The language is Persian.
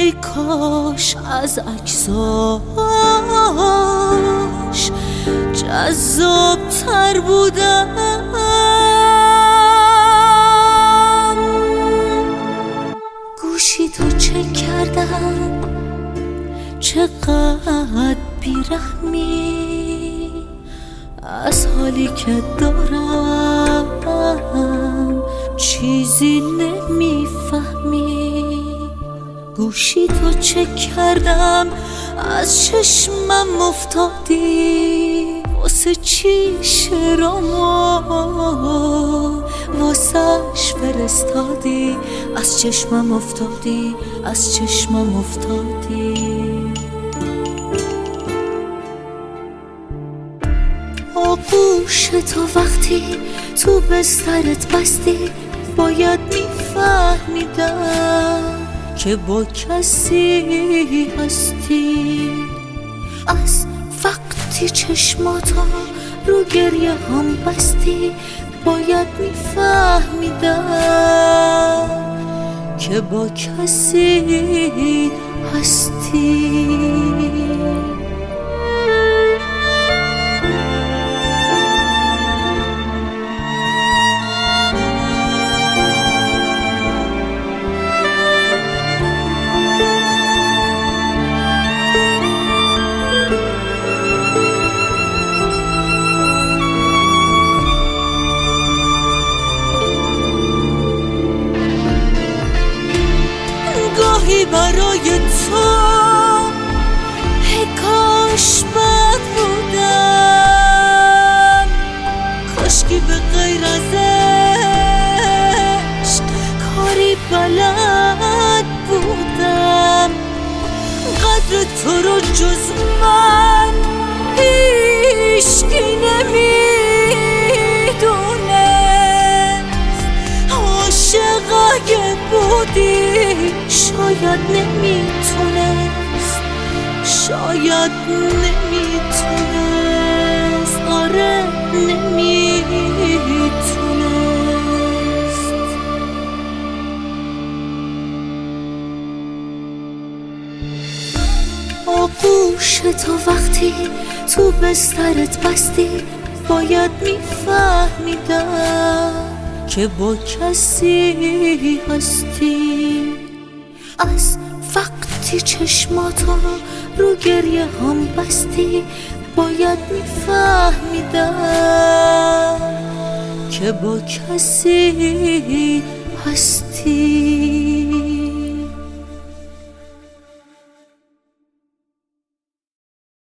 ای کاش از عکساش جذاب تر بودم. گوشی تو چک کردم چقدر بیرحمی، از حالی که دارم چیزی نمیفهمی. گوشی تو چک کردم از چشمم افتادی، واسه چی شعرامو واسهش فرستادی؟ از چشمم افتادی، از چشمم افتادی. آغوش تو وقتی تو بسترت بستی، باید میفهمیدم که با کسی هستی. از وقتی چشماتو رو گریه هم بستی، باید میفهمیدم که با کسی هستی. گاهی برای تو ای کاش بد بودم، کاشکی به غیر از عشق کاری بلد بودم. قدر تو رو جز من هیچکی نمیدونست. عاشق اگه بودی شاید نمیتونست، شاید نمیتونست، آره نمیتونست. آغوش تو وقتی تو بسترت بستی، باید میفهمیدم که با کسی هستی. از وقتی چشماتو رو گریه هم بستی، باید میفهمیدم که با کسی هستی.